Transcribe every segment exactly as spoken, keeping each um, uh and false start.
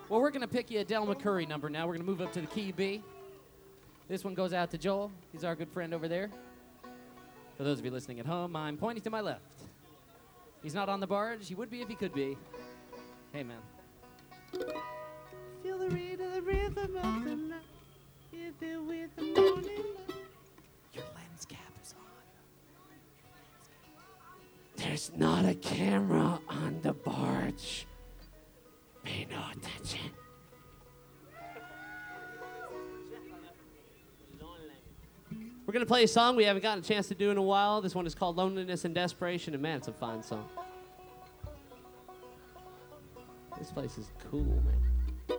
Well, we're going to pick you a Del McCurry number now. We're going to move up to the key B. This one goes out to Joel. He's our good friend over there. For those of you listening at home, I'm pointing to my left. He's not on the barge. He would be if he could be. Hey, man. Feel the reed of the rhythm of the night. Is there with the morning light? Your lens cap is on. There's not a camera on the barge. Pay no attention. We're going to play a song we haven't gotten a chance to do in a while. This one is called Loneliness and Desperation, and man, it's a fine song. This place is cool, man.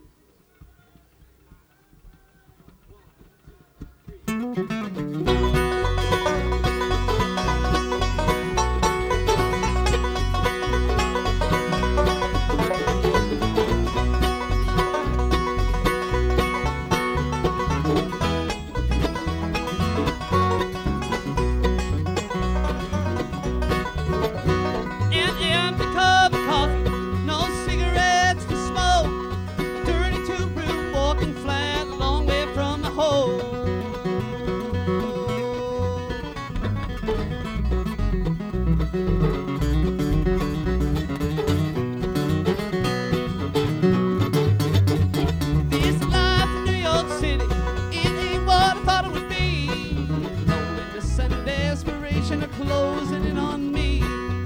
Closing in on me.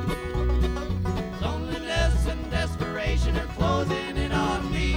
Loneliness and desperation are closing in on me.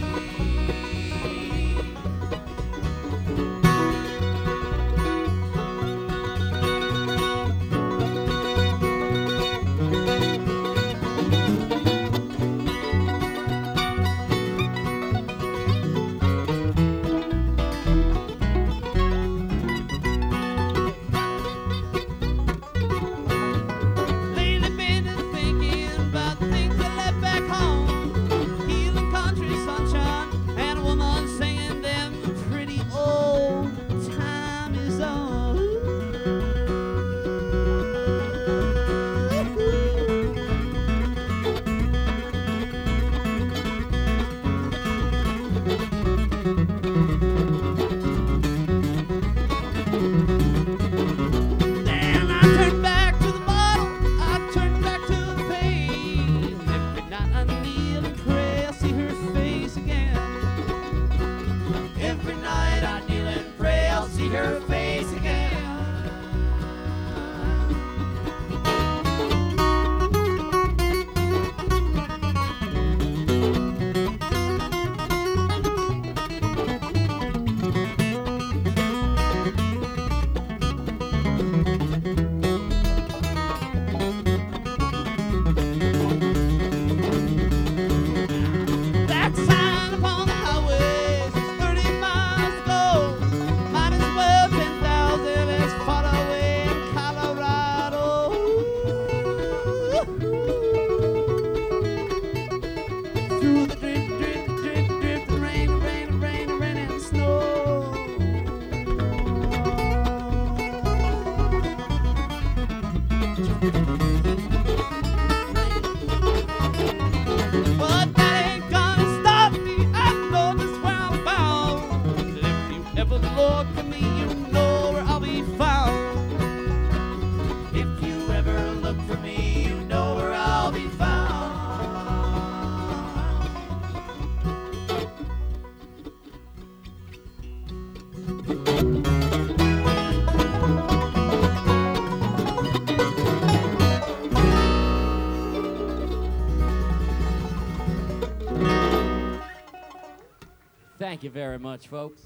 Thank you very much, folks.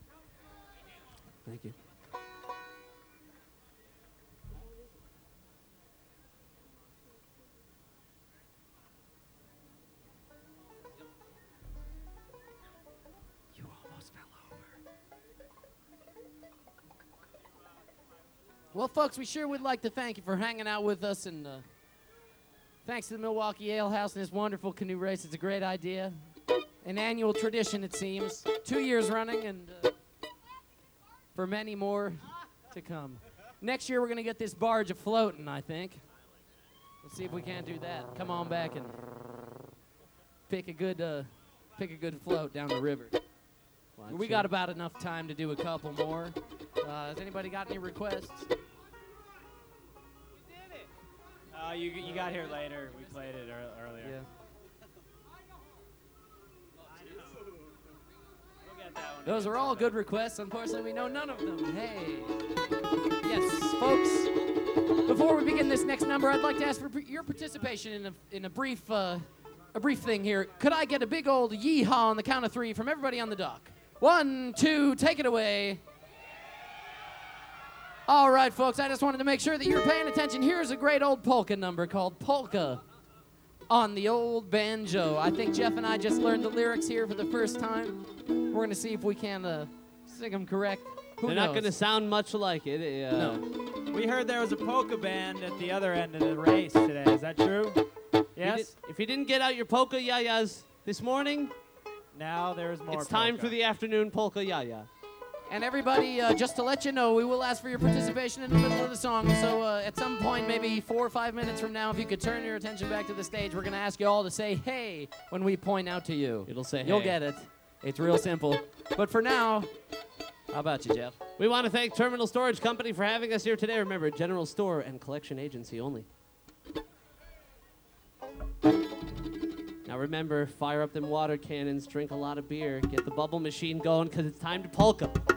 Thank you. You almost fell over. Well, folks, we sure would like to thank you for hanging out with us, and uh, thanks to the Milwaukee Ale House and this wonderful canoe race. It's a great idea. An annual tradition, it seems. Two years running, and uh, for many more to come. Next year, we're going to get this barge afloating, I think. Let's see if we can't do that. Come on back and pick a good uh, pick a good float down the river. Watch We it. got about enough time to do a couple more. Uh, has anybody got any requests? Uh, you you got here later. We played it ear- earlier. Yeah. We'll get that one. Those are all good requests. Unfortunately, we know none of them. Hey. Yes, folks. Before we begin this next number, I'd like to ask for your participation in a in a brief uh, a brief thing here. Could I get a big old yeehaw on the count of three from everybody on the dock? One, two, take it away. All right, folks. I just wanted to make sure that you're paying attention. Here's a great old polka number called Polka on the Old Banjo. I think Jeff and I just learned the lyrics here for the first time. We're going to see if we can uh, sing them correct. Who They're knows? not going to sound much like it. Uh, No. We heard there was a polka band at the other end of the race today. Is that true? You Yes. did- if you didn't get out your polka yayas this morning, Now there's more. it's time polka. for the afternoon polka yaya. And everybody, uh, just to let you know, we will ask for your participation in the middle of the song. So uh, at some point, maybe four or five minutes from now, if you could turn your attention back to the stage, we're going to ask you all to say, hey, when we point out to you. It'll say, You'll hey. get it. It's real simple. But for now, how about you, Jeff? We want to thank Terminal Storage Company for having us here today. Remember, general store and collection agency only. Now remember, fire up them water cannons, drink a lot of beer, get the bubble machine going, because it's time to polka.